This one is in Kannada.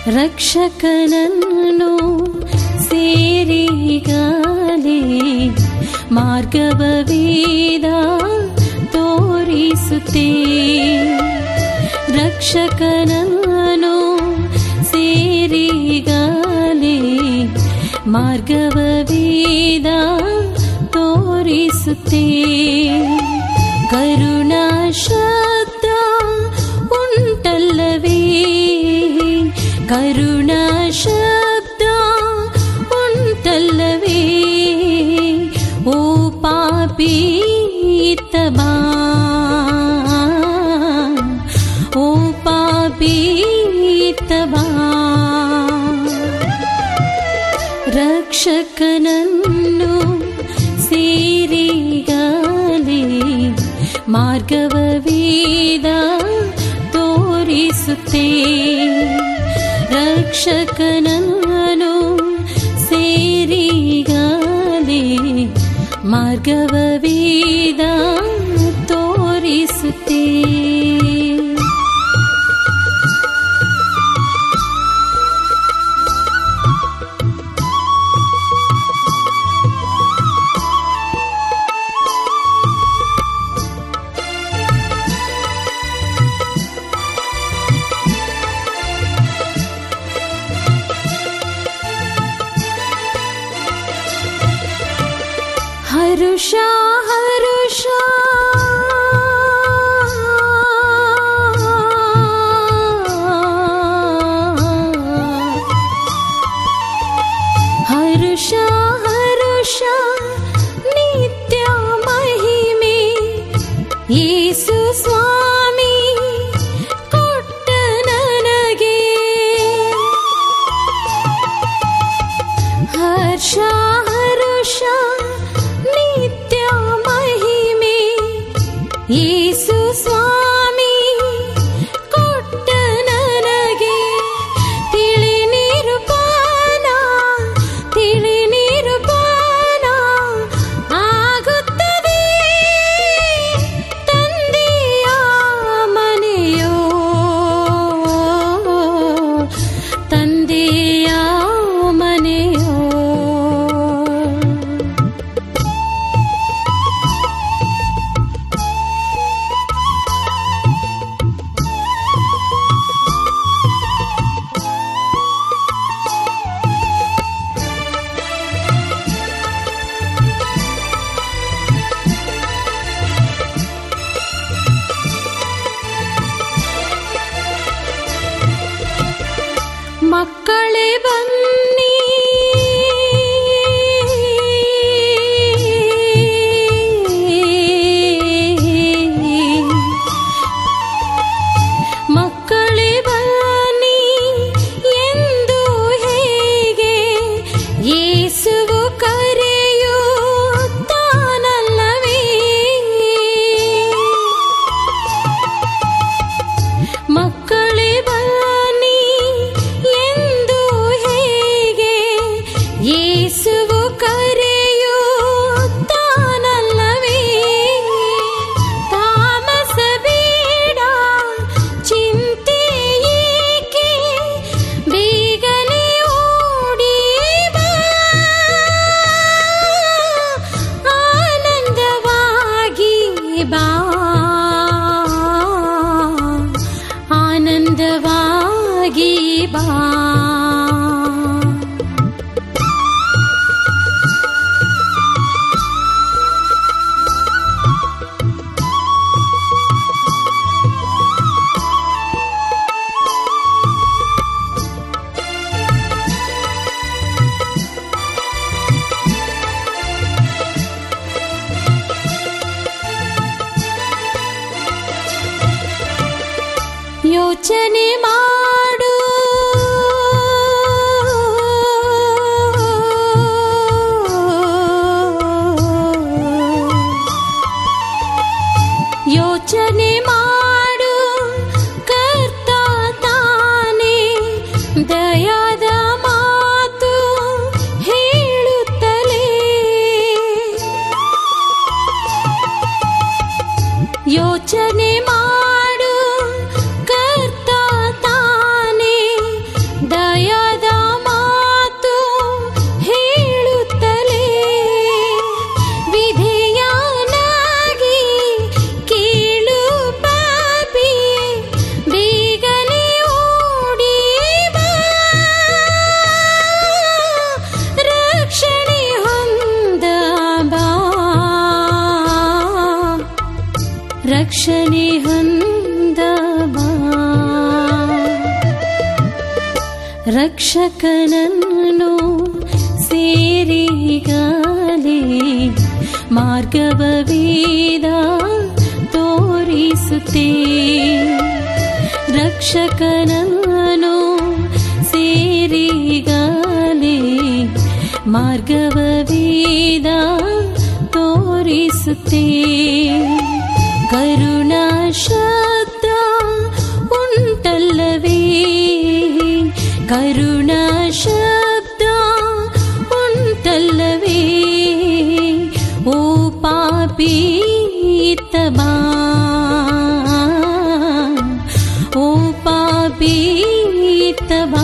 ರಕ್ಷಕನನ್ನು ಸೇರಿಗಾಲೆ ಮಾರ್ಗವವೇದ ತೋರಿಸುತ್ತೆ. ರಕ್ಷಕನನ್ನು ಸೇರಿಗಾಲೆ ಮಾರ್ಗವವೇದ ತೋರಿಸುತ್ತೆ. ಕರುಣಾ ಶಬ್ದ ಉಂಟಲ್ಲವೇ, ಕರುಣಾ ಶಬ್ದ ಉಂಟಲ್ಲವೇ, ಓ ಪಾಪಿ ಇತ್ತ ಬಾ, ಓ ಪಾಪಿ ಇತ್ತ ಬಾ. ರಕ್ಷಕನನ್ನು ಸೇರಿಗಾಲೆ ಮಾರ್ಗವವೇದ ತೋರಿಸುತ್ತೆ. ರಕ್ಷಕನನ್ನು ಸೇರಿಗಾಲೆ ಮಾರ್ಗವವೇದ ತೋರಿಸುತ್ತೆ. ಹರುಷ ಹರುಷ ಹರುಷ ಹರುಷ ನಿತ್ಯ ಮಹಿಮೆ ಯೇಸು ಸ್ವಾಮಿ ಕೊಟ್ಟ ನನಗೆ. ಹರ್ಷ ಹರುಷ ನಿತ್ಯ ಮಹಿಮೆ ಯೇಸು ಸ್ವಾಮಿ ಕೊಟ್ಟ ನನಗೆ. ತಿಳಿ ನಿರೂಪಣ ತಿಳಿ ನಿರೂಪಣ ಆಗುತ್ತದೆ ತಂದೆಯ ಮನೆಯೋ, ತಂದೆಯ ಮನೆಯೋ. ಮಕ್ಕಳೇ ಬನ್ನಿ, ಮಕ್ಕಳೇ ಬನ್ನಿ ಎಂದು ಹೇಗೆ ಯೇಸುವು ಕರೆಯುತ್ತಾನಲ್ಲವೇ. ಮಕ್ಕಳೇ ಬನ್ನಿ ಎಂದು ಹೇಗೆ ಯೇಸುವು ಕರೆಯುತ್ತಾನಲ್ಲವೇ. ತಾಮಸ ಬೇಡ ಚಿಂತೆ ಏಕೆ, ಬೇಗನೆ ಓಡಿ ಬಾ, ಆನಂದವಾಗಿ ಬಾ, ಆನಂದವಾಗಿ ಬಾ. ಯೋಚನೆ ಮಾಡು, ಯೋಚನೆ ಮಾಡು, ಕರ್ತ ತಾನೇ ದಯಾದ ಮಾತು ಹೇಳುತ್ತಲೇ. ಯೋಚನೆ ಮಾಡು, ಕರ್ತ ತಾನೇ ರಕ್ಷಣೆ ಹೊಂದಬಾ. ರಕ್ಷಕನನ್ನು ಸೇರಿಗಲೇ ಮಾರ್ಗವವೇದ ತೋರಿಸುತ್ತೇ. ರಕ್ಷಕನನ್ನು ಸೇರಿಗಲೇ ಮಾರ್ಗವವೇದ ತೋರಿಸುತ್ತೇ. ಕರುಣಾ ಶಬ್ದ ಉಂಟಲ್ಲವೇ, ಕರುಣಾ ಶಬ್ದ ಉಂಟಲ್ಲವೇ. ಓ ಪಾಪಿ ಇತ್ತ ಬಾ, ಓ ಪಾಪಿ ಇತ್ತ ಬಾ.